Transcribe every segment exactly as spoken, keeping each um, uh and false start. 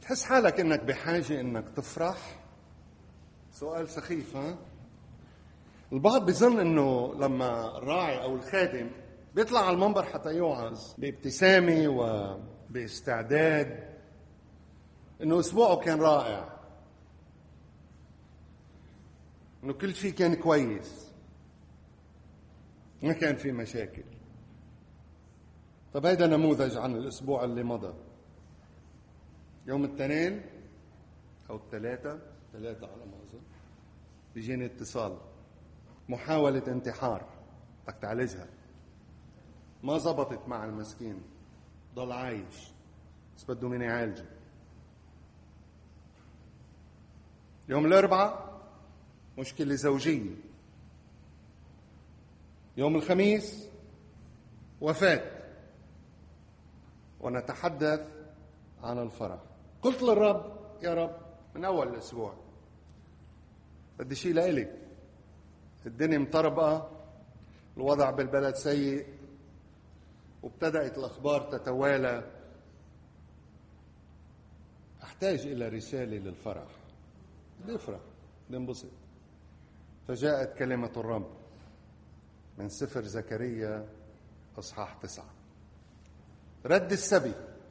تحس حالك انك بحاجة انك تفرح؟ سؤال سخيف، ها؟ البعض بيظن انه لما الراعي او الخادم بيطلع على المنبر حتى يوعظ بابتسامة وباستعداد انه اسبوعه كان رائع، انه كل شيء كان كويس، ما كان في مشاكل. طب هيدا نموذج عن الاسبوع اللي مضى. يوم الاثنين او الثلاثة ثلاثة على ما اظن بيجيني اتصال، محاولة انتحار، بدك تعالجها. ما زبطت مع المسكين، ضل عايش بس بده مني يعالجه. يوم الاربعاء مشكلة زوجية. يوم الخميس وفاة. ونتحدث عن الفرح. قلت للرب: يا رب، من أول الأسبوع بدي شيء لإلك. الدنيا مطربقة، الوضع بالبلد سيء، وابتدأت الأخبار تتوالى. أحتاج إلى رسالة للفرح، بدي أفرح، بدي انبسط. فجاءت كلمة الرب من سفر زكريا أصحاح تسعة: رد السبي.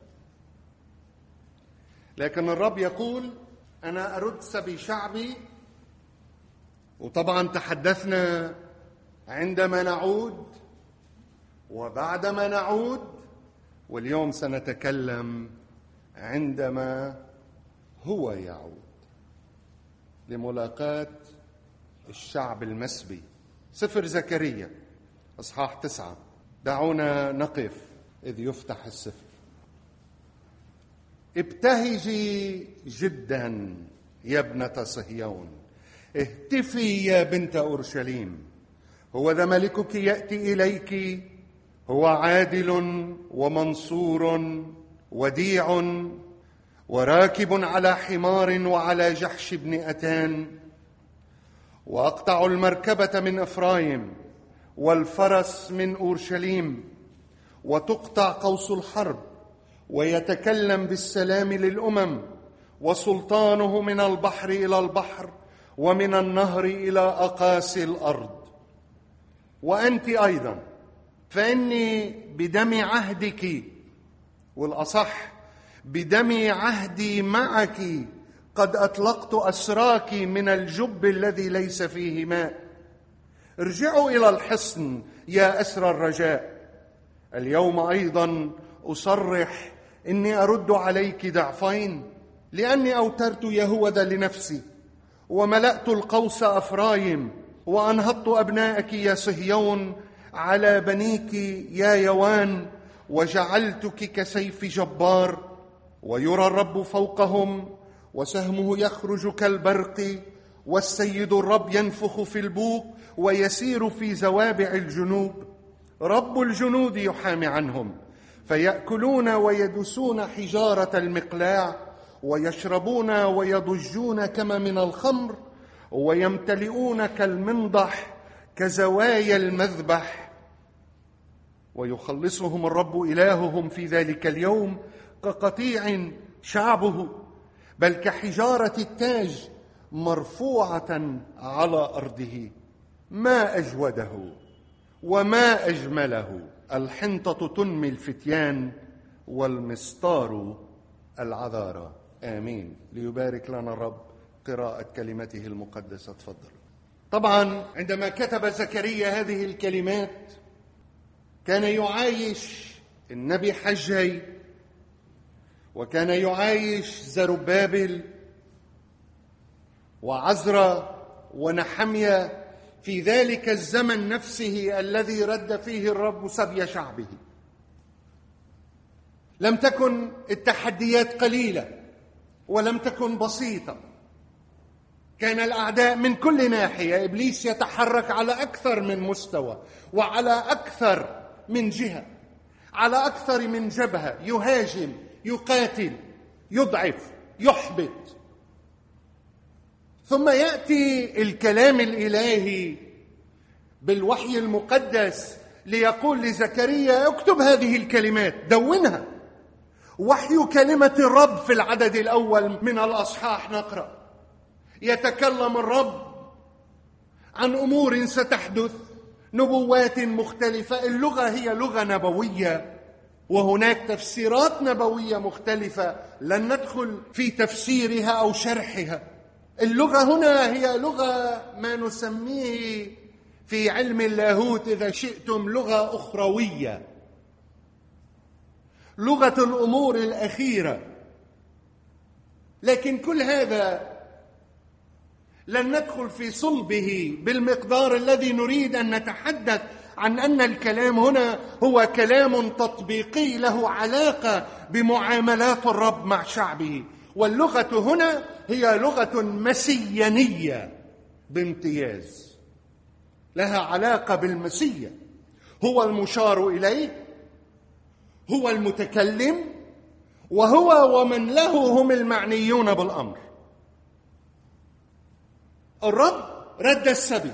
لكن الرب يقول: أنا أرد سبي شعبي. وطبعا تحدثنا عندما نعود وبعدما نعود، واليوم سنتكلم عندما هو يعود لملاقاة الشعب المسبي. سفر زكريا أصحاح تسعة. دعونا نقف إذ يفتح السفر. ابتهجي جدا يا ابنة صهيون، اهتفي يا بنت أورشليم. هو ذا ملكك يأتي إليك، هو عادل ومنصور وديع وراكب على حمار وعلى جحش ابن أتان. وأقطع المركبة من إفرايم والفرس من أورشليم، وتقطع قوس الحرب، ويتكلم بالسلام للأمم. وسلطانه من البحر إلى البحر ومن النهر إلى أقاصي الأرض. وأنت أيضا فإني بدم عهدك، والأصح بدم عهدي معك، قد أطلقت أسراك من الجب الذي ليس فيه ماء. ارجعوا إلى الحصن يا أسر الرجاء. اليوم أيضا أصرح إني أرد عليك ضعفين، لأني أوترت يهوذا لنفسي، وملأت القوس أفرايم، وأنهضت أبنائك يا صهيون على بنيك يا يوان، وجعلتك كسيف جبار. ويرى الرب فوقهم، وسهمه يخرج كالبرق، والسيد الرب ينفخ في البوق ويسير في زوابع الجنوب. رب الجنود يحامي عنهم، فيأكلون ويدسون حجارة المقلاع، ويشربون ويضجون كما من الخمر، ويمتلئون كالمنضح كزوايا المذبح. ويخلصهم الرب إلههم في ذلك اليوم كقطيع شعبه، بل كحجارة التاج مرفوعة على أرضه. ما أجوده وما أجمله، الحنطة تنمي الفتيان والمسطار العذارى. آمين. ليبارك لنا الرب قراءة كلمته المقدسة. تفضل. طبعا عندما كتب زكريا هذه الكلمات كان يعايش النبي حجي، وكان يعايش زربابل وعزرا ونحميا في ذلك الزمن نفسه الذي رد فيه الرب سبي شعبه. لم تكن التحديات قليلة ولم تكن بسيطة. كان الأعداء من كل ناحية، إبليس يتحرك على أكثر من مستوى وعلى أكثر من جهة، على أكثر من جبهة، يهاجم، يقاتل، يضعف، يحبط. ثم يأتي الكلام الإلهي بالوحي المقدس ليقول لزكريا: اكتب هذه الكلمات، دونها، وحي كلمة الرب في العدد الأول من الأصحاح نقرأ: يتكلم الرب عن أمور ستحدث، نبوات مختلفة. اللغة هي لغة نبوية، وهناك تفسيرات نبوية مختلفة لن ندخل في تفسيرها أو شرحها. اللغة هنا هي لغة ما نسميه في علم اللاهوت إذا شئتم لغة أخروية، لغة الأمور الأخيرة. لكن كل هذا لن ندخل في صلبه بالمقدار الذي نريد أن نتحدث عن أن الكلام هنا هو كلام تطبيقي له علاقة بمعاملات الرب مع شعبه. واللغة هنا هي لغة مسيانية بامتياز، لها علاقة بالمسيا. هو المشار إليه، هو المتكلم، وهو ومن له هم المعنيون بالأمر. الرب رد السبي،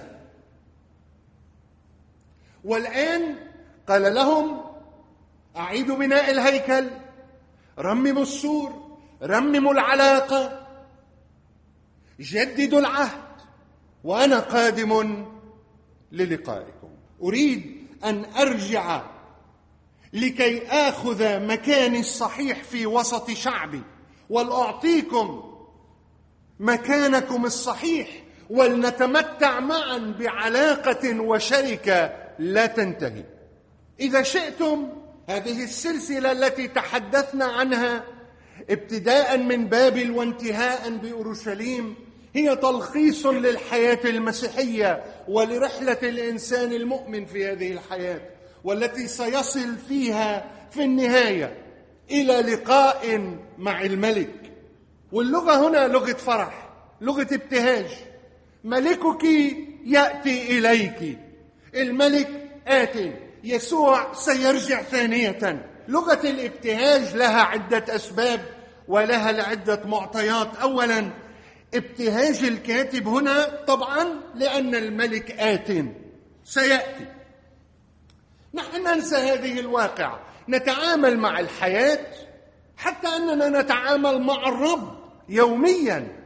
والآن قال لهم: أعيدوا بناء الهيكل، رمموا السور، رمموا العلاقة، جددوا العهد، وأنا قادم للقائكم. أريد أن أرجع لكي آخذ مكاني الصحيح في وسط شعبي، ولأعطيكم مكانكم الصحيح، ولنتمتع معا بعلاقة وشركة لا تنتهي. إذا شئتم، هذه السلسلة التي تحدثنا عنها ابتداء من بابل وانتهاء بأورشليم هي تلخيص للحياة المسيحية ولرحلة الإنسان المؤمن في هذه الحياة، والتي سيصل فيها في النهاية إلى لقاء مع الملك. واللغة هنا لغة فرح، لغة ابتهاج. ملكك يأتي إليك، الملك آت، يسوع سيرجع ثانية. لغة الابتهاج لها عدة أسباب ولها لعدة معطيات. أولا، ابتهاج الكاتب هنا طبعا لأن الملك آت سيأتي. نحن ننسى هذه الواقع، نتعامل مع الحياة حتى أننا نتعامل مع الرب يوميا،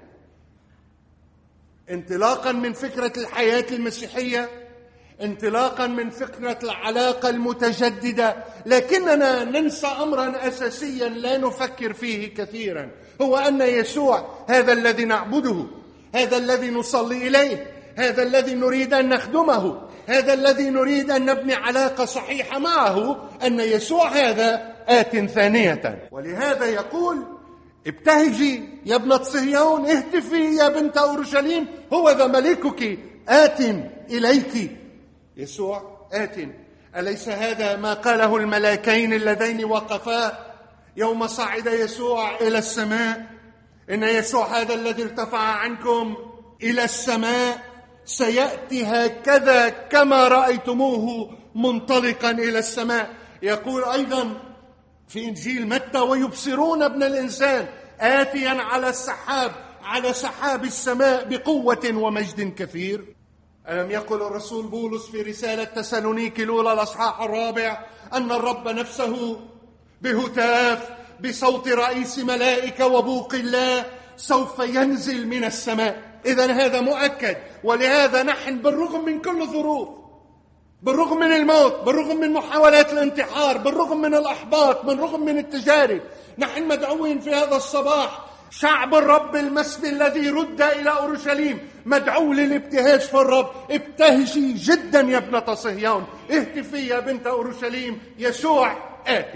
انطلاقا من فكرة الحياة المسيحية، انطلاقا من فكرة العلاقة المتجددة. لكننا ننسى أمرا أساسيا لا نفكر فيه كثيرا، هو أن يسوع هذا الذي نعبده، هذا الذي نصلي إليه، هذا الذي نريد أن نخدمه، هذا الذي نريد أن نبني علاقة صحيحة معه، أن يسوع هذا آت ثانية. ولهذا يقول: ابتهجي يا ابنة صهيون، اهتفي يا بنت أورشليم، هو ذا ملكك آت إليك. يسوع آت. أليس هذا ما قاله الملاكين اللذين وقفا يوم صعد يسوع إلى السماء؟ إن يسوع هذا الذي ارتفع عنكم إلى السماء سيأتي هكذا كما رأيتموه منطلقا إلى السماء. يقول أيضا في إنجيل متى: ويبصرون ابن الإنسان آتيا على السحاب، على سحاب السماء بقوة ومجد كثير. ألم يقل الرسول بولس في رسالة تسالونيكي الأولى الأصحاح الرابع أن الرب نفسه بهتاف بصوت رئيس ملائكة وبوق الله سوف ينزل من السماء؟ إذن هذا مؤكد. ولهذا نحن بالرغم من كل ظروف، بالرغم من الموت، بالرغم من محاولات الانتحار، بالرغم من الأحباط، بالرغم من التجارب، نحن مدعوين في هذا الصباح، شعب الرب المسبي الذي رد إلى أورشليم مدعو للابتهاج في الرب. ابتهجي جدا يا ابنة صهيون، اهتفي يا بنت أورشليم، يسوع آت.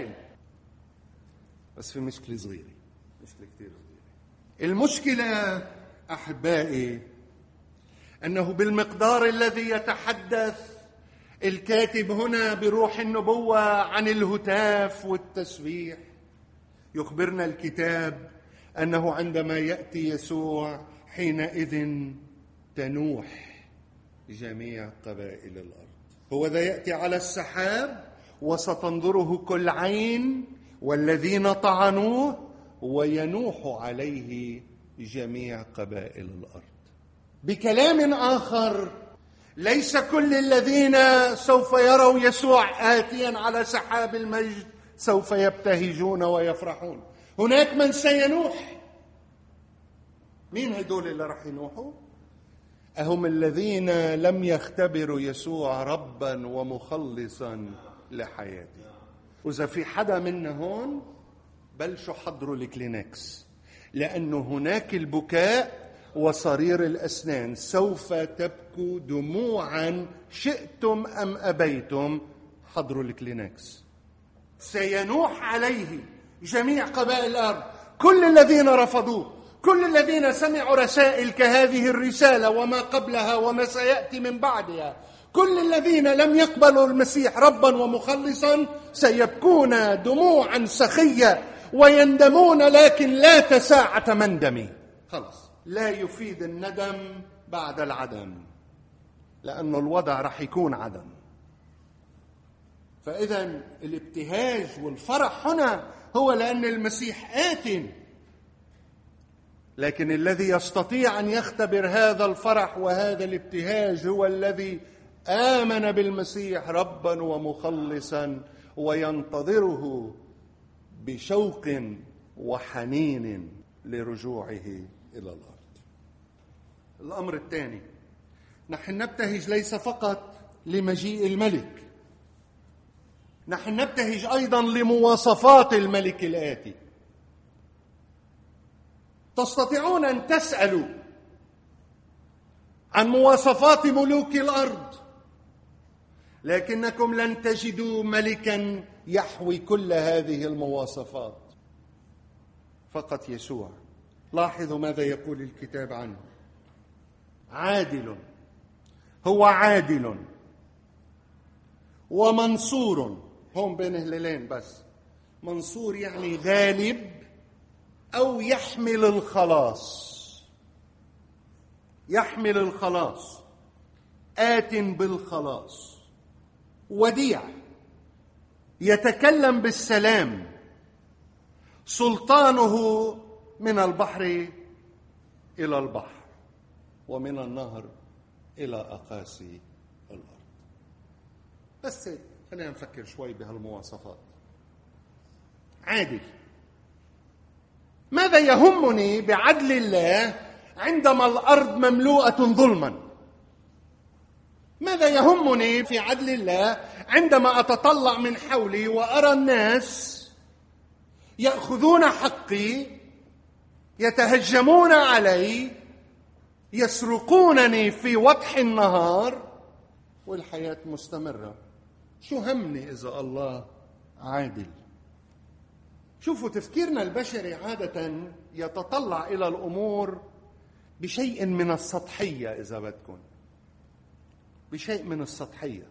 بس في مشكلة صغيرة، مشكلة كتير صغيرة. المشكلة أحبائي أنه بالمقدار الذي يتحدث الكاتب هنا بروح النبوة عن الهتاف والتسبيح، يخبرنا الكتاب أنه عندما يأتي يسوع حينئذ تنوح جميع قبائل الأرض. هو ذا يأتي على السحاب وستنظره كل عين والذين طعنوه وينوح عليه جميع قبائل الأرض. بكلام آخر، ليس كل الذين سوف يروا يسوع آتيا على سحاب المجد سوف يبتهجون ويفرحون. هناك من سينوح. مين هدول اللي رح ينوحوا؟ أهم الذين لم يختبروا يسوع ربا ومخلصا لحياتهم. وإذا في حدا منا هون بلشوا حضروا الكلينكس، لأنه هناك البكاء وصرير الأسنان. سوف تبكوا دموعا شئتم أم أبيتم. حضروا الكلينكس. سينوح عليه جميع قبائل الأرض، كل الذين رفضوه، كل الذين سمعوا رسائل كهذه الرسالة وما قبلها وما سيأتي من بعدها، كل الذين لم يقبلوا المسيح ربا ومخلصا سيبكون دموعا سخية ويندمون، لكن لا تساعة مندم. خلص، لا يفيد الندم بعد العدم، لأن الوضع رح يكون عدم. فإذا الابتهاج والفرح هنا هو لأن المسيح آت، لكن الذي يستطيع أن يختبر هذا الفرح وهذا الابتهاج هو الذي آمن بالمسيح ربا ومخلصا وينتظره بشوق وحنين لرجوعه إلى الأرض. الأمر الثاني، نحن نبتهج ليس فقط لمجيء الملك، نحن نبتهج أيضا لمواصفات الملك الآتي. تستطيعون أن تسألوا عن مواصفات ملوك الأرض، لكنكم لن تجدوا ملكا يحوي كل هذه المواصفات، فقط يسوع. لاحظوا ماذا يقول الكتاب عنه: عادل، هو عادل ومنصور. هون بين هلالين بس. منصور يعني غالب أو يحمل الخلاص، يحمل الخلاص، آت بالخلاص. وديع، يتكلم بالسلام، سلطانه من البحر إلى البحر ومن النهر إلى أقاصي الأرض. بس خلينا نفكر شوي بهالمواصفات. عادل. ماذا يهمني بعدل الله عندما الأرض مملوءة ظلما؟ ماذا يهمني في عدل الله عندما أتطلع من حولي وأرى الناس يأخذون حقي، يتهجمون علي، يسرقونني في وضح النهار والحياة مستمرة؟ شو همني إذا الله عادل؟ شوفوا، تفكيرنا البشري عادة يتطلع إلى الأمور بشيء من السطحية، إذا بدكم بشيء من السطحية.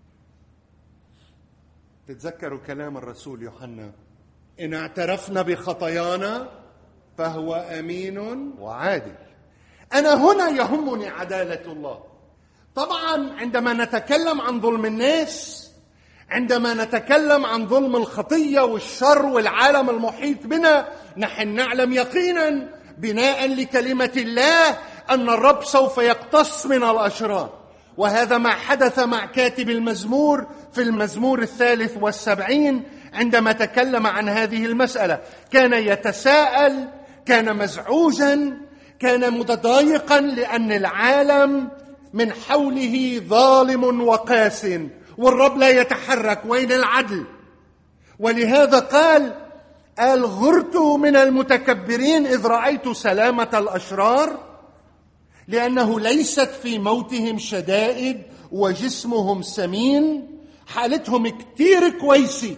تتذكروا كلام الرسول يوحنا: إن اعترفنا بخطايانا فهو أمين وعادل. أنا هنا يهمني عدالة الله. طبعا عندما نتكلم عن ظلم الناس، عندما نتكلم عن ظلم الخطية والشر والعالم المحيط بنا، نحن نعلم يقينا بناء لكلمة الله أن الرب سوف يقتص من الأشرار. وهذا ما حدث مع كاتب المزمور في المزمور الثالث والسبعين عندما تكلم عن هذه المسألة. كان يتساءل، كان مزعوجا، كان متضايقا لأن العالم من حوله ظالم وقاس والرب لا يتحرك. وين العدل؟ ولهذا قال قال غرت من المتكبرين إذ رأيت سلامة الأشرار، لأنه ليست في موتهم شدائد وجسمهم سمين. حالتهم كتير كويسة.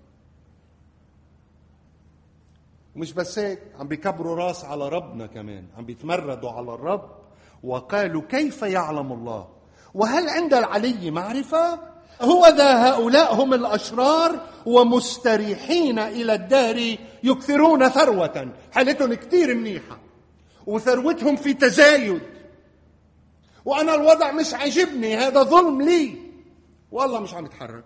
مش بس هيك، عم بيكبروا راس على ربنا كمان، عم بيتمردوا على الرب. وقالوا كيف يعلم الله؟ وهل عند العلي معرفة؟ هو ذا هؤلاء هم الأشرار ومستريحين إلى الدهر يكثرون ثروة. حالتهم كتير منيحة وثروتهم في تزايد، وأنا الوضع مش عجبني، هذا ظلم لي، والله مش عم يتحرك.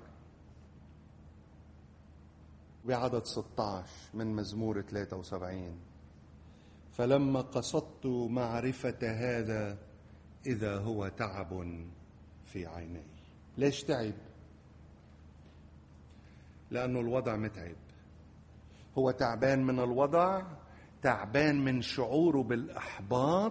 بعدد ستة عشر من مزمور ثلاثة وسبعين: فلما قصدت معرفة هذا إذا هو تعب في عيني. ليش تعب؟ لأنه الوضع متعب. هو تعبان من الوضع، تعبان من شعوره بالإحباط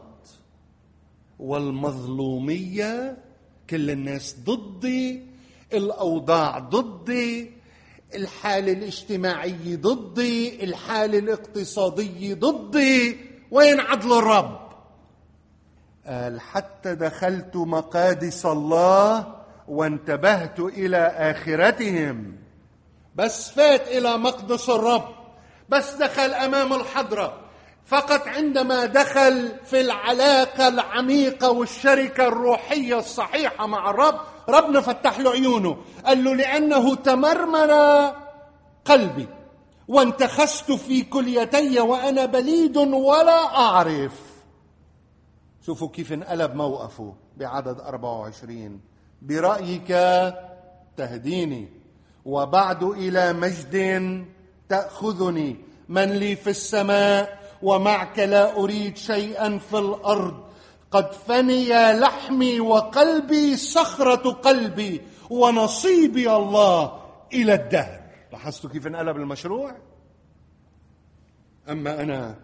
والمظلومية. كل الناس ضدي، الأوضاع ضدي، الحالة الاجتماعية ضدي، الحالة الاقتصادية ضدي. وين عدل الرب؟ قال حتى دخلت مقادس الله وانتبهت إلى آخرتهم. بس فات إلى مقدس الرب، بس دخل أمام الحضرة، فقط عندما دخل في العلاقة العميقة والشركة الروحية الصحيحة مع الرب، ربنا فتح له عيونه، قال له لأنه تمرمر قلبي وانتخست في كليتي وأنا بليد ولا أعرف. شوفوا كيف انقلب موقفه بعدد أربعة وعشرين. برأيك تهديني وبعد إلى مجد تأخذني. من لي في السماء ومعك لا أريد شيئا في الأرض. قد فني لحمي وقلبي، صخرة قلبي ونصيبي الله إلى الدهر. لاحظتوا كيف انقلب المشروع؟ أما أنا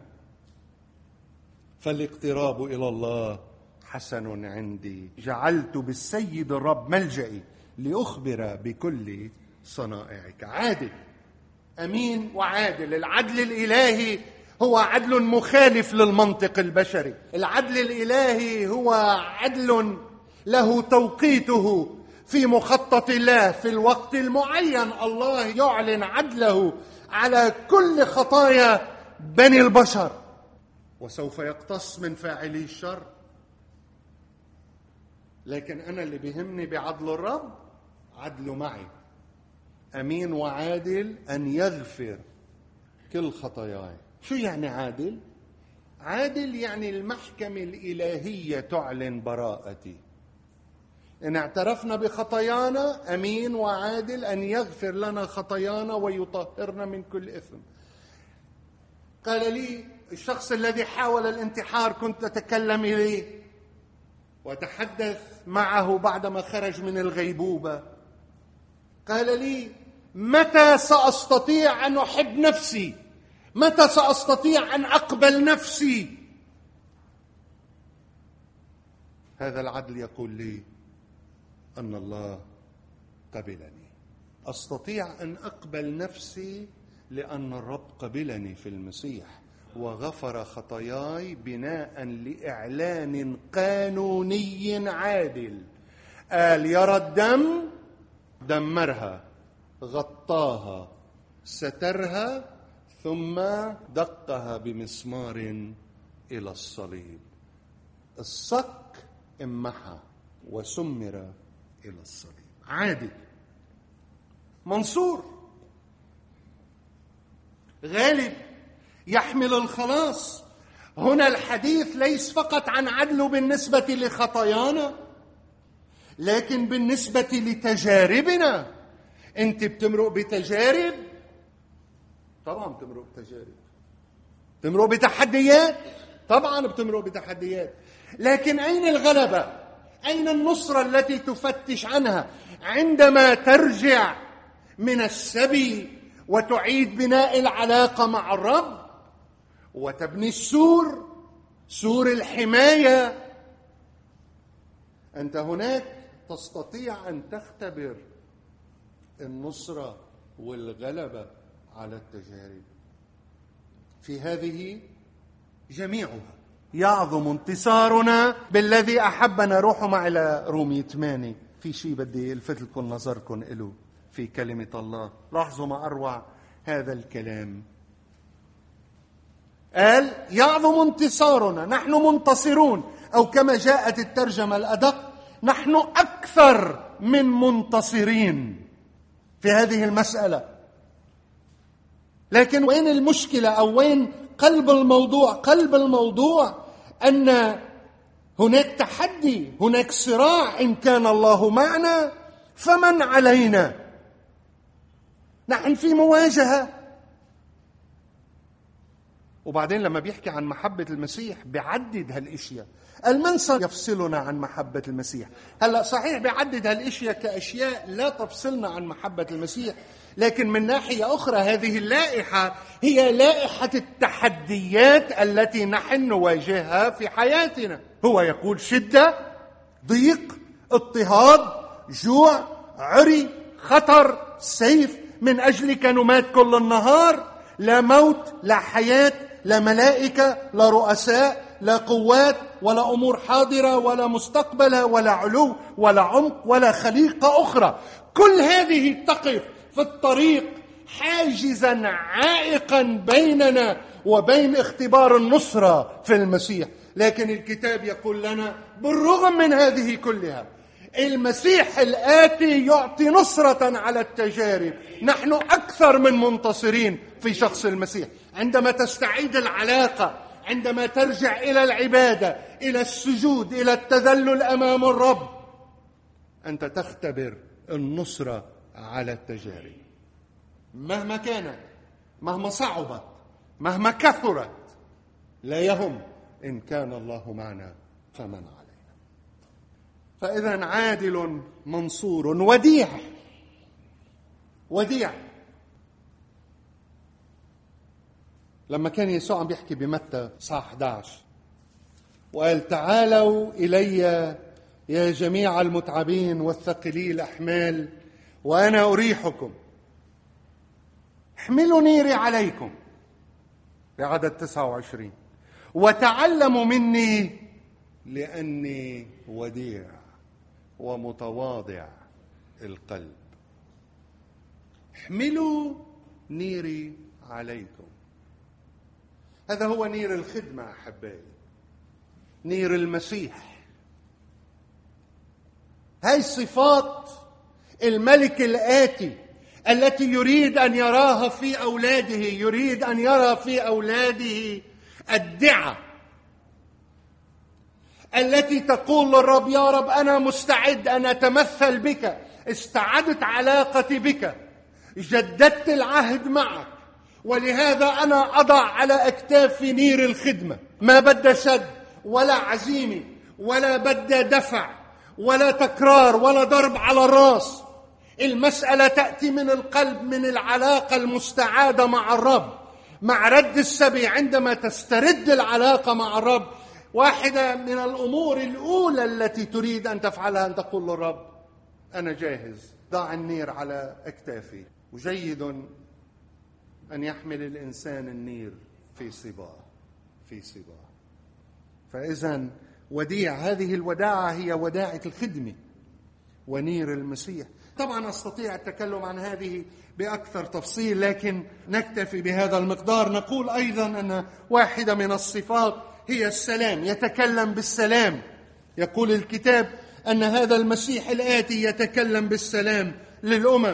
فالاقتراب إلى الله حسن عندي. جعلت بالسيد الرب ملجئي لأخبر بكل صنائعك. عادل، أمين وعادل. العدل الإلهي هو عدل مخالف للمنطق البشري. العدل الإلهي هو عدل له توقيته في مخطط الله. في الوقت المعين الله يعلن عدله على كل خطايا بني البشر، وسوف يقتص من فاعلي الشر. لكن أنا اللي بيهمني بعدل الرب عدله معي، أمين وعادل أن يغفر كل خطاياي. شو يعني عادل؟ عادل يعني المحكمة الإلهية تعلن براءتي. إن اعترفنا بخطايانا أمين وعادل أن يغفر لنا خطايانا ويطهرنا من كل إثم. قال لي الشخص الذي حاول الانتحار، كنت أتكلم إليه وأتحدث معه بعدما خرج من الغيبوبة. قال لي متى سأستطيع أن أحب نفسي؟ متى سأستطيع أن أقبل نفسي؟ هذا العدل يقول لي أن الله قبلني. أستطيع أن أقبل نفسي لأن الرب قبلني في المسيح وغفر خطاياي بناء لإعلان قانوني عادل. قال يرى الدم، دمرها، غطاها، سترها، ثم دقها بمسمار إلى الصليب. الصك امحى وسمر إلى الصليب. عادل، منصور، غالب، يحمل الخلاص. هنا الحديث ليس فقط عن عدله بالنسبة لخطايانا، لكن بالنسبة لتجاربنا. أنت بتمرق بتجارب، طبعا بتمرق بتجارب، بتمرق بتحديات، طبعا بتمرق بتحديات. لكن أين الغلبة؟ أين النصرة التي تفتش عنها عندما ترجع من السبي وتعيد بناء العلاقة مع الرب وتبني السور، سور الحماية؟ أنت هناك تستطيع أن تختبر النصرة والغلبة على التجارب. في هذه جميعها يعظم انتصارنا بالذي أحبنا. روحوا معي إلى رومية ثمانية. في شيء بدي ألفت لكم نظركم إله في كلمة الله. لاحظوا ما أروع هذا الكلام. قال يعظم انتصارنا، نحن منتصرون، أو كما جاءت الترجمة الأدق نحن أكثر من منتصرين في هذه المسألة. لكن وين المشكلة أو وين قلب الموضوع؟ قلب الموضوع أن هناك تحدي، هناك صراع. إن كان الله معنا فمن علينا؟ نحن في مواجهة. وبعدين لما بيحكي عن محبة المسيح بيعدد هالاشياء. من سيفصلنا عن محبة المسيح؟ هلا صحيح بيعدد هالاشياء كاشياء لا تفصلنا عن محبة المسيح، لكن من ناحية أخرى هذه اللائحة هي لائحة التحديات التي نحن نواجهها في حياتنا. هو يقول شدة، ضيق، اضطهاد، جوع، عري، خطر، سيف، من أجلك نمات كل النهار، لا موت، لا حياة، لا ملائكة، لا رؤساء، لا قوات، ولا أمور حاضرة ولا مستقبلة، ولا علو ولا عمق ولا خليقة أخرى. كل هذه تقف في الطريق حاجزا عائقا بيننا وبين اختبار النصرة في المسيح. لكن الكتاب يقول لنا بالرغم من هذه كلها المسيح الآتي يعطي نصرة على التجارب. نحن أكثر من منتصرين في شخص المسيح. عندما تستعيد العلاقة، عندما ترجع إلى العبادة، إلى السجود، إلى التذلل أمام الرب، أنت تختبر النصرة على التجارب مهما كانت، مهما صعبت، مهما كثرت. لا يهم، إن كان الله معنا فمن علينا. فإذا عادل منصور وديع. وديع. لما كان يسوع عم بيحكي بمتى صح أحد عشر وقال تعالوا إلي يا جميع المتعبين والثقلي الأحمال وأنا أريحكم. احملوا نيري عليكم بعدد تسعة وعشرين وتعلموا مني لأني وديع ومتواضع القلب. احملوا نيري عليكم. هذا هو نير الخدمة أحبائي، نير المسيح. هاي صفات الملك الآتي التي يريد أن يراها في أولاده. يريد أن يرى في أولاده الدعة التي تقول للرب يا رب أنا مستعد أن أتمثل بك، استعدت علاقتي بك، جددت العهد معك، ولهذا أنا أضع على أكتافي نير الخدمة. ما بدأ شد ولا عزيمة ولا بدأ دفع ولا تكرار ولا ضرب على الراس. المسألة تأتي من القلب، من العلاقة المستعادة مع الرب، مع رد السبي. عندما تسترد العلاقة مع الرب، واحدة من الأمور الأولى التي تريد أن تفعلها أن تقول للرب أنا جاهز، ضع النير على أكتافي. وجيد أن يحمل الإنسان النير في صباه في صباه. فإذا وديع، هذه الوداعة هي وداعة الخدمة ونير المسيح. طبعا أستطيع التكلم عن هذه بأكثر تفصيل، لكن نكتفي بهذا المقدار. نقول أيضا أن واحدة من الصفات هي السلام، يتكلم بالسلام. يقول الكتاب أن هذا المسيح الآتي يتكلم بالسلام للأمم.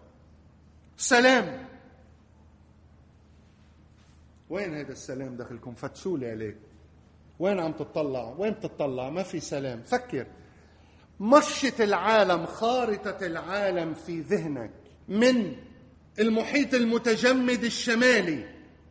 سلام. وين هذا السلام داخلكم؟ فتشوا لي عليه. وين عم تطلع؟ وين تطلع؟ ما في سلام. فكر، مشط العالم، خارطة العالم في ذهنك من المحيط المتجمد الشمالي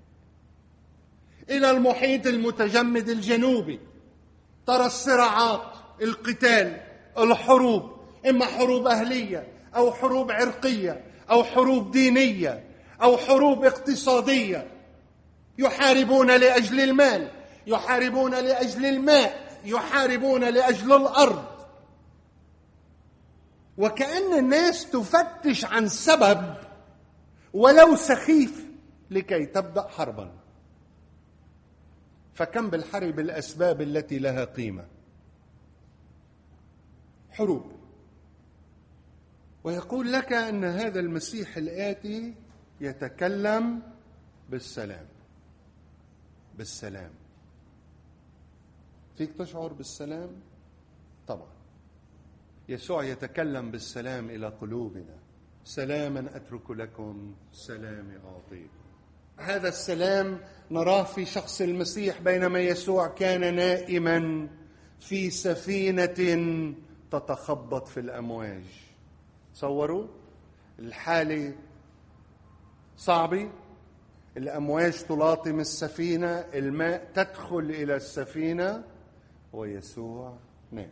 إلى المحيط المتجمد الجنوبي. ترى الصراعات، القتال، الحروب، إما حروب أهلية أو حروب عرقية أو حروب دينية أو حروب اقتصادية. يحاربون لأجل المال، يحاربون لأجل الماء، يحاربون لأجل الأرض. وكأن الناس تفتش عن سبب ولو سخيف لكي تبدأ حربا. فكم بالحرب الأسباب التي لها قيمة. حروب. ويقول لك أن هذا المسيح الآتي يتكلم بالسلام. بالسلام. فيك تشعر بالسلام؟ طبعا. يسوع يتكلم بالسلام إلى قلوبنا. سلاما أترك لكم، سلامي أعطيكم. هذا السلام نراه في شخص المسيح بينما يسوع كان نائما في سفينة تتخبط في الأمواج. تصوروا الحالة صعبة، الأمواج تلاطم السفينة، الماء تدخل إلى السفينة ويسوع نائم.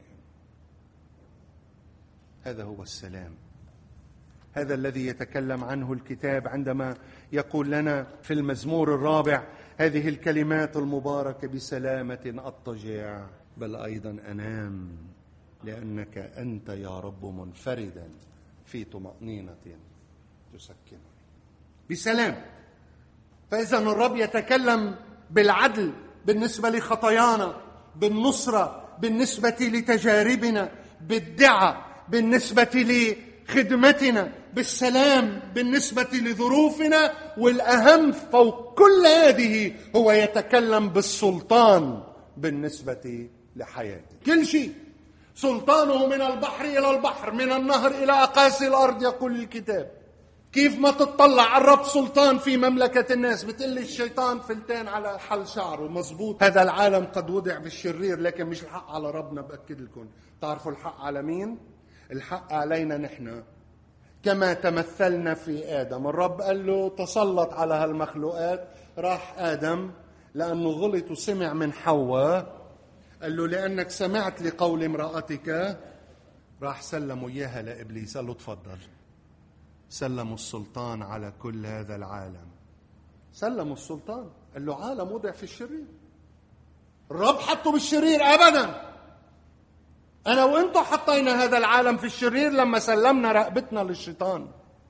هذا هو السلام، هذا الذي يتكلم عنه الكتاب عندما يقول لنا في المزمور الرابع هذه الكلمات المباركة: بسلامة أضطجع بل أيضا أنام لأنك أنت يا رب منفردا في طمأنينة تسكنني. بسلام. فإذا الرب يتكلم بالعدل بالنسبة لخطايانا، بالنصرة بالنسبة لتجاربنا، بالدعاء بالنسبة لخدمتنا، بالسلام بالنسبة لظروفنا، والأهم فوق كل هذه هو يتكلم بالسلطان بالنسبة لحياتي. كل شيء سلطانه من البحر إلى البحر، من النهر إلى أقاصي الأرض، يقول الكتاب. كيف ما تطلع على الرب سلطان في مملكة الناس. بتقول الشيطان فلتان على حل شعره، مزبوط. هذا العالم قد وضع بالشرير، لكن مش الحق على ربنا. بأكد لكم، تعرفوا الحق على مين؟ الحق علينا نحن، كما تمثلنا في آدم. الرب قال له تسلط على هالمخلوقات. راح آدم لأنه غلط وسمع من حواء، قال له لأنك سمعت لقول امرأتك، راح سلموا إياها لإبليس. قال له تفضل. سلموا السلطان على كل هذا العالم، سلموا السلطان. قال له عالم وضع في الشرير، الرب حطه بالشرير أبدا. أنا وإنتو حطينا هذا العالم في الشرير لما سلمنا رقبتنا للشيطان.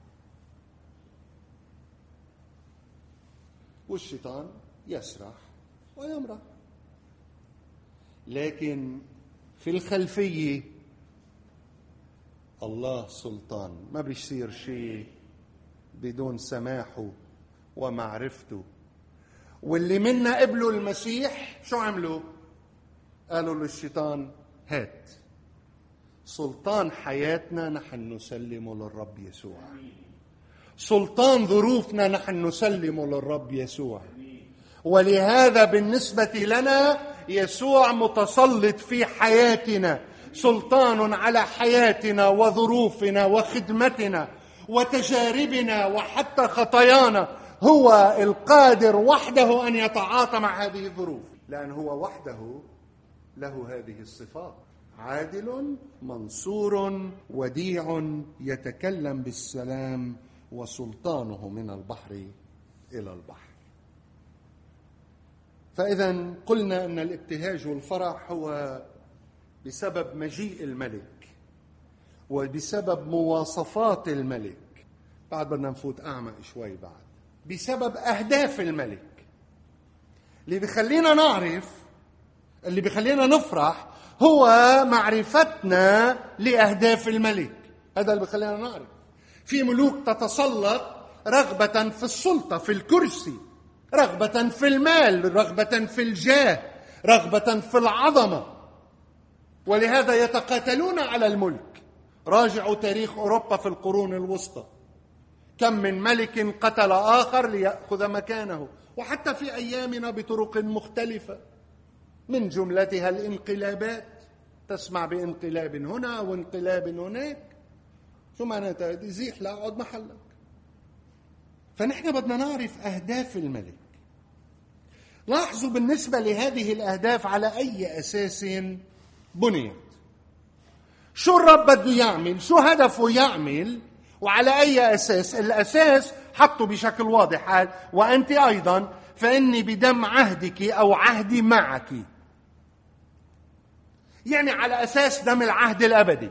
والشيطان يسرح ويمرح، لكن في الخلفية الله سلطان. ما بيصير شيء بدون سماحه ومعرفته. واللي منا قبلوا المسيح شو عملوا؟ قالوا للشيطان هات سلطان حياتنا، نحن نسلمه للرب يسوع. سلطان ظروفنا نحن نسلمه للرب يسوع. ولهذا بالنسبة لنا يسوع متسلط في حياتنا، سلطان على حياتنا وظروفنا وخدمتنا وتجاربنا وحتى خطايانا. هو القادر وحده أن يتعاطى مع هذه الظروف، لأن هو وحده له هذه الصفات: عادل، منصور، وديع، يتكلم بالسلام، وسلطانه من البحر إلى البحر. فإذا قلنا أن الابتهاج والفرح هو بسبب مجيء الملك وبسبب مواصفات الملك. بعد بدنا نفوت أعمق شوي. بعد بسبب أهداف الملك اللي بيخلينا نعرف، اللي بيخلينا نفرح، هو معرفتنا لأهداف الملك. هذا اللي بيخلينا نعرف. في ملوك تتسلط رغبة في السلطة، في الكرسي، رغبة في المال، رغبة في الجاه، رغبة في العظمة، ولهذا يتقاتلون على الملك. راجعوا تاريخ أوروبا في القرون الوسطى، كم من ملك قتل آخر ليأخذ مكانه، وحتى في أيامنا بطرق مختلفة، من جملتها الانقلابات. تسمع بانقلاب هنا وانقلاب هناك. شو معناتها؟ يزيح لا أقعد محلك. فنحن بدنا نعرف أهداف الملك. لاحظوا بالنسبة لهذه الأهداف على أي أساس بنيت. شو الرب بده يعمل؟ شو هدفه يعمل؟ وعلى أي أساس؟ الأساس حطه بشكل واضح، قال وأنت أيضا فإني بدم عهدك أو عهدي معك. يعني على أساس دم العهد الأبدي،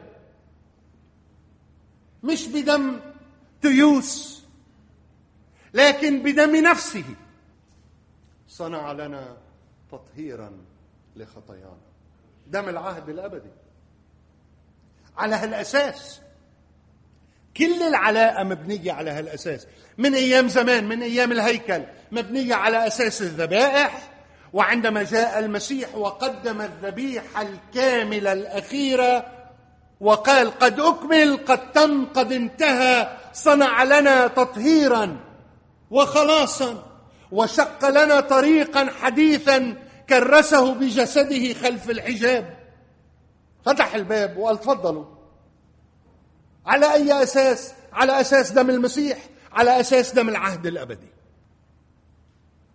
مش بدم تيوس، لكن بدم نفسه صنع لنا تطهيرا لخطايانا. دم العهد الأبدي. على هالأساس كل العلاقة مبنية على هالأساس. من أيام زمان، من أيام الهيكل، مبنية على أساس الذبائح. وعندما جاء المسيح وقدم الذبيحة الكاملة الأخيرة وقال قد أكمل، قد تم، قد انتهى، صنع لنا تطهيرا وخلاصا، وشق لنا طريقا حديثا كرسه بجسده خلف الحجاب. فتح الباب وقال تفضلوا. على أي أساس؟ على أساس دم المسيح، على أساس دم العهد الأبدي.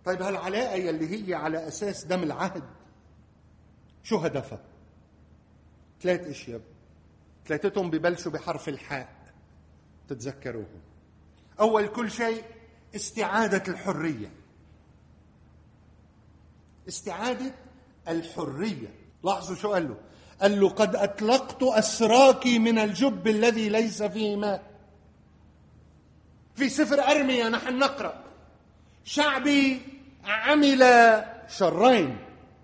طيب هالعلاقة يلي هي على أساس دم العهد شو هدفها؟ ثلاث اشياء، ثلاثتهم ببلشوا بحرف الحاء تتذكروهم. أول كل شيء استعادة الحرية، استعادة الحرية. لاحظوا شو قال له، قال له قد أطلقت أسراك من الجب الذي ليس فيه ماء. في سفر أرميا نحن نقرأ شعبي عمل شرين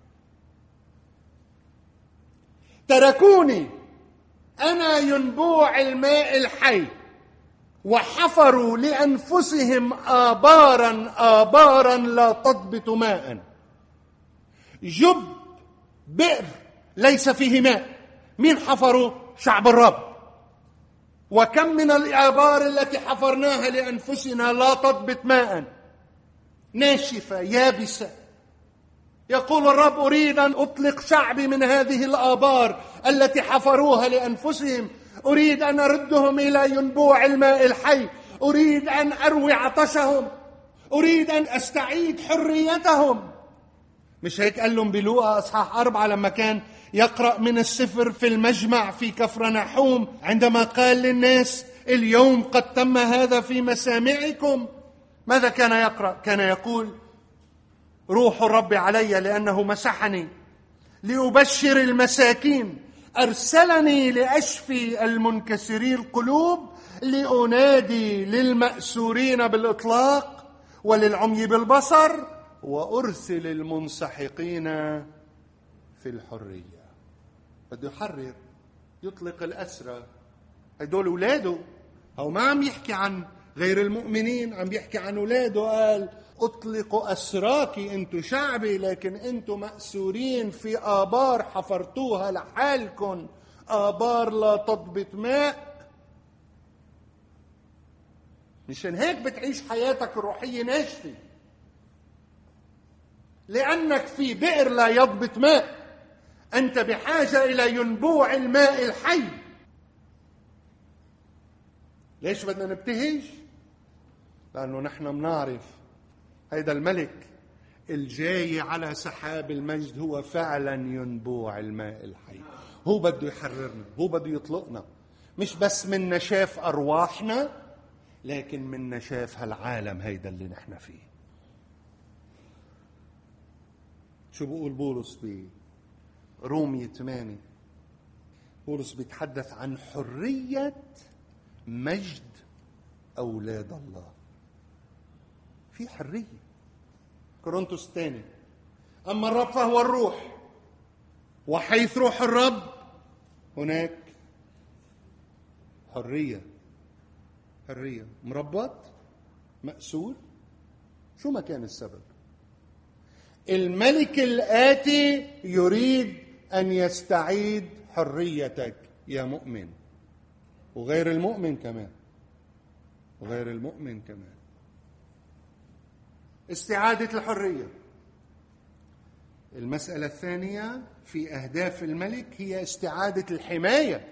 تركوني أنا ينبوع الماء الحي وحفروا لأنفسهم آبارا آبارا لا تضبط ماء. جب بئر ليس فيه ماء، مين حفروا؟ شعب الرب. وكم من الآبار التي حفرناها لأنفسنا لا تضبط ماء، ناشفة يابسة. يقول الرب أريد أن أطلق شعبي من هذه الآبار التي حفروها لأنفسهم، أريد أن أردهم إلى ينبوع الماء الحي، أريد أن أروي عطشهم، أريد أن أستعيد حريتهم. مش هيك قال لهم بلوقا أصحاح أربعة لما كان يقرأ من السفر في المجمع في كفرنحوم، عندما قال للناس اليوم قد تم هذا في مسامعكم؟ ماذا كان يقرأ؟ كان يقول روح الرب علي لأنه مسحني لأبشر المساكين، أرسلني لأشفي المنكسري القلوب، لأنادي للمأسورين بالإطلاق وللعمي بالبصر، وأرسل المنسحقين في الحرية. بده يحرر، يطلق الأسرى. هدول أولاده، أو ما عم يحكي عن غير المؤمنين، عم يحكي عن أولاده. قال أطلق أسراكي، أنتم شعبي لكن أنتم مأسورين في آبار حفرتوها لحالكم، آبار لا تضبط ماء. مشان هيك بتعيش حياتك الروحية ناشفة، لأنك في بئر لا يضبط ماء. أنت بحاجة إلى ينبوع الماء الحي. ليش بدنا نبتهج؟ لأنه نحن منعرف هيدا الملك الجاي على سحاب المجد هو فعلا ينبوع الماء الحي. هو بده يحررنا، هو بده يطلقنا، مش بس من نشاف أرواحنا لكن من نشاف هالعالم هيدا اللي نحن فيه. شو بقول بولس برومية ثمانية؟ بولس بيتحدث عن حرية مجد أولاد الله. في حرية. كورنثوس الثاني أما الرب فهو الروح، وحيث روح الرب هناك حرية. حرية. مربط، مأسور، شو ما كان السبب. الملك الآتي يريد أن يستعيد حريتك يا مؤمن، وغير المؤمن كمان، وغير المؤمن كمان. استعادة الحرية. المسألة الثانية في أهداف الملك هي استعادة الحماية.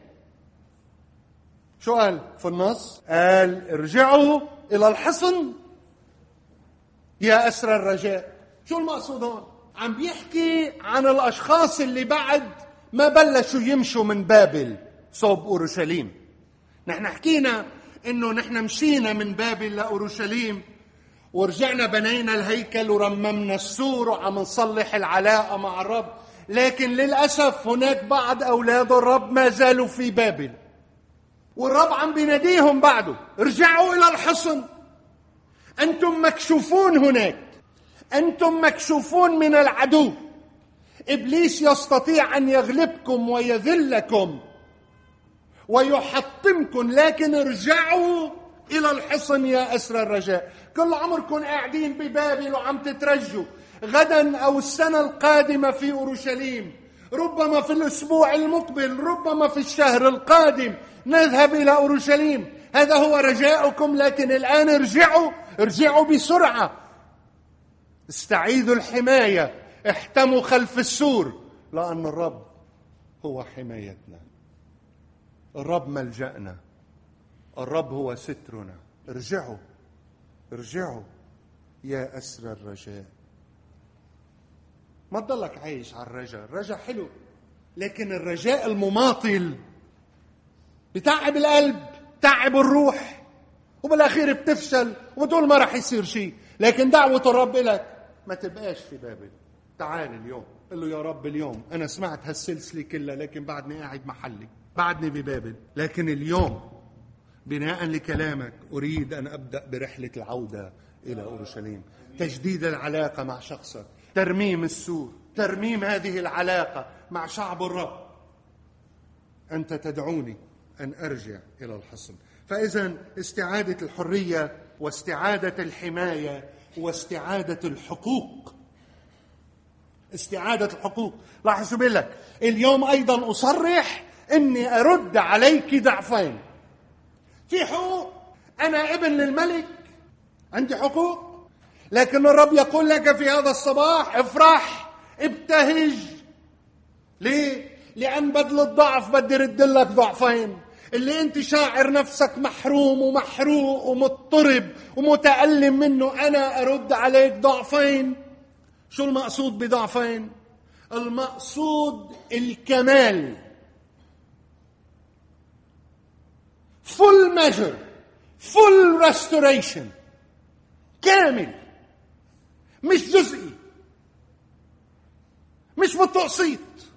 شو قال في النص؟ قال ارجعوا إلى الحصن يا أسرى الرجاء. شو المقصود هون؟ عم بيحكي عن الأشخاص اللي بعد ما بلشوا يمشوا من بابل صوب أورشليم. نحن حكينا إنه نحن مشينا من بابل لأورشليم ورجعنا بنينا الهيكل ورممنا السور وعم نصلح العلاقة مع الرب، لكن للأسف هناك بعض أولاد الرب ما زالوا في بابل، والرب عم بيناديهم بعده ارجعوا إلى الحصن. أنتم مكشوفون هناك، أنتم مكشوفون من العدو. إبليس يستطيع أن يغلبكم ويذلكم ويحطمكم، لكن ارجعوا إلى الحصن يا أسرى الرجاء. كل عمركم قاعدين ببابل وعم تترجوا غدا أو السنة القادمة في أورشليم، ربما في الأسبوع المقبل، ربما في الشهر القادم نذهب إلى أورشليم. هذا هو رجاؤكم، لكن الآن ارجعوا، ارجعوا بسرعة. استعيدوا الحماية، احتموا خلف السور، لأن الرب هو حمايتنا، الرب ملجأنا، الرب هو سترنا. ارجعوا، ارجعوا يا أسرى الرجاء. ما تضلك عايش على الرجاء. الرجاء حلو، لكن الرجاء المماطل بتعب القلب، بتعب الروح، وبالأخير بتفشل وبتقول ما رح يصير شيء. لكن دعوة الرب لك ما تبقاش في بابل. تعال اليوم قل له يا رب اليوم أنا سمعت هالسلسلة كلها لكن بعدني قاعد محلي، بعدني ببابل، لكن اليوم بناء لكلامك أريد أن أبدأ برحلة العودة إلى أورشليم. تجديد العلاقة مع شخصك، ترميم السور، ترميم هذه العلاقة مع شعب الرب. أنت تدعوني أن أرجع إلى الحصن. فإذا استعادة الحرية واستعادة الحماية واستعادة الحقوق. استعادة الحقوق. لاحظ شو بقول لك اليوم أيضا أصرح أني أرد عليك ضعفين. في حقوق، أنا ابن للملك، عندي حقوق، لكن الرب يقول لك في هذا الصباح افرح، ابتهج. ليه؟ لأن بدل الضعف بدي رد لك ضعفين. اللي انت شاعر نفسك محروم ومحروق ومضطرب ومتألم منه، أنا أرد عليك ضعفين. شو المقصود بضعفين؟ المقصود الكمال، full measure, full restoration، كامل، مش جزئي، مش بالتقسيط.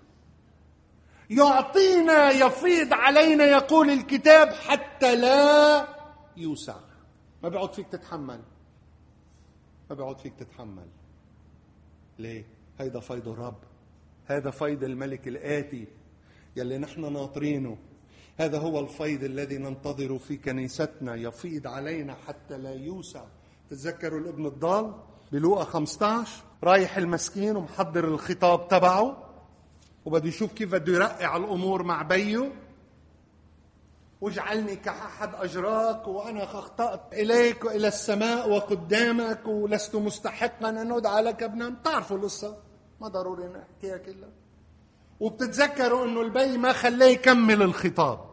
يعطينا يفيض علينا، يقول الكتاب، حتى لا يوسع. ما بيعود فيك تتحمل، ما بيعود فيك تتحمل. ليه؟ هيدا فيض الرب، هذا فيض الملك الآتي يلي نحن ناطرينه. هذا هو الفيض الذي ننتظر في كنيستنا، يفيض علينا حتى لا يوسع. تتذكروا الابن الضال بلوقا خمسة عشر، رايح المسكين ومحضر الخطاب تبعه وبده يشوف كيف بده يرقع الأمور مع بيه. واجعلني كأحد أجراك وأنا أخطأت إليك وإلى السماء وقدامك ولست مستحقا أن أدعى لك ابنا. تعرفوا القصة، ما ضروري نحكيها كلها. وبتتذكروا أنه البي ما خلاه يكمل الخطاب،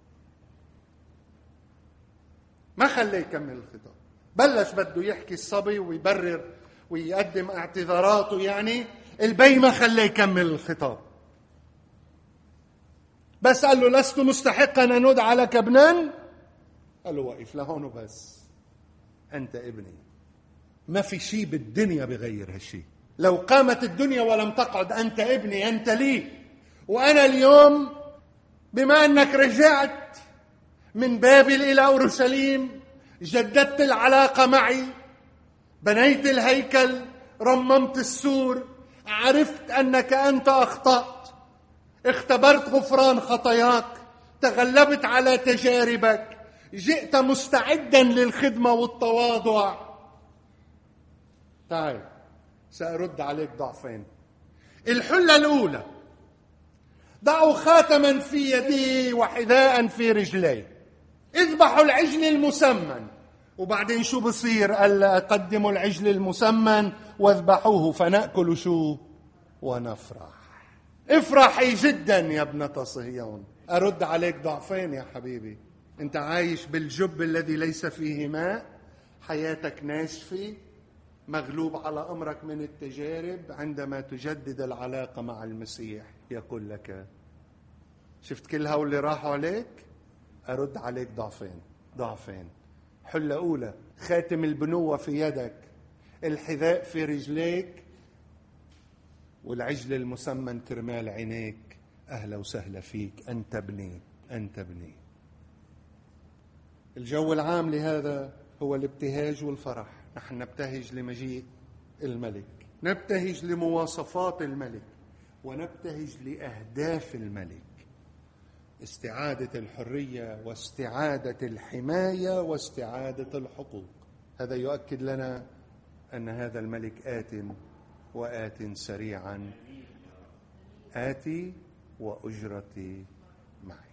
ما خلاه يكمل الخطاب. بلش بده يحكي الصبي ويبرر ويقدم اعتذاراته، يعني البي ما خلاه يكمل الخطاب، بس قال له لست مستحقا أن أدعى لك ابنا. قال له وقف لهون وبس، أنت ابني. ما في شيء بالدنيا بغير هالشيء. لو قامت الدنيا ولم تقعد، أنت ابني، أنت لي. وأنا اليوم بما أنك رجعت من بابل إلى أورشليم، جددت العلاقة معي، بنيت الهيكل، رممت السور، عرفت أنك أنت أخطأت، اختبرت غفران خطاياك، تغلبت على تجاربك، جئت مستعدا للخدمة والتواضع. تعال سأرد عليك ضعفين. الحلة الأولى، ضعوا خاتما في يدي وحذاء في رجلي، اذبحوا العجل المسمن. وبعدين شو بصير؟ قال قدموا العجل المسمن واذبحوه فنأكل شو ونفرح. افرحي جدا يا ابنة صهيون. أرد عليك ضعفين يا حبيبي. أنت عايش بالجب الذي ليس فيه ماء، حياتك ناشفة، مغلوب على أمرك من التجارب. عندما تجدد العلاقة مع المسيح يقول لك شفت كل هؤلاء اللي راحوا عليك، أرد عليك ضعفين. ضعفين. حلة أولى، خاتم البنوة في يدك، الحذاء في رجليك، والعجل المسمن كرمال عينيك. أهلا وسهلا فيك، أنت ابني، أنت ابني. الجو العام لهذا هو الابتهاج والفرح. نحن نبتهج لمجيء الملك، نبتهج لمواصفات الملك، ونبتهج لأهداف الملك. استعادة الحرية واستعادة الحماية واستعادة الحقوق. هذا يؤكد لنا أن هذا الملك آت وآت سريعا، آتي وأجرتي معي.